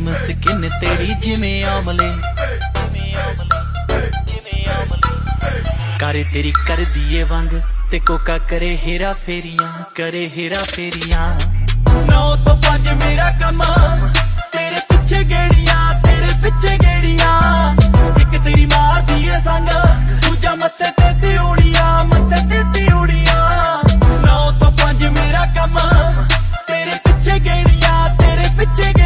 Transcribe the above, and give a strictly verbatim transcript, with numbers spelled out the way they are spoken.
cream skin ਤੇਰੀ ਜਿਵੇਂ ਆਮਲੇ करे तेरी कर दिए वांग ते कोका करे हेरा फेरियां करे हेरा फेरियां नौ तो पांच मेरा कमा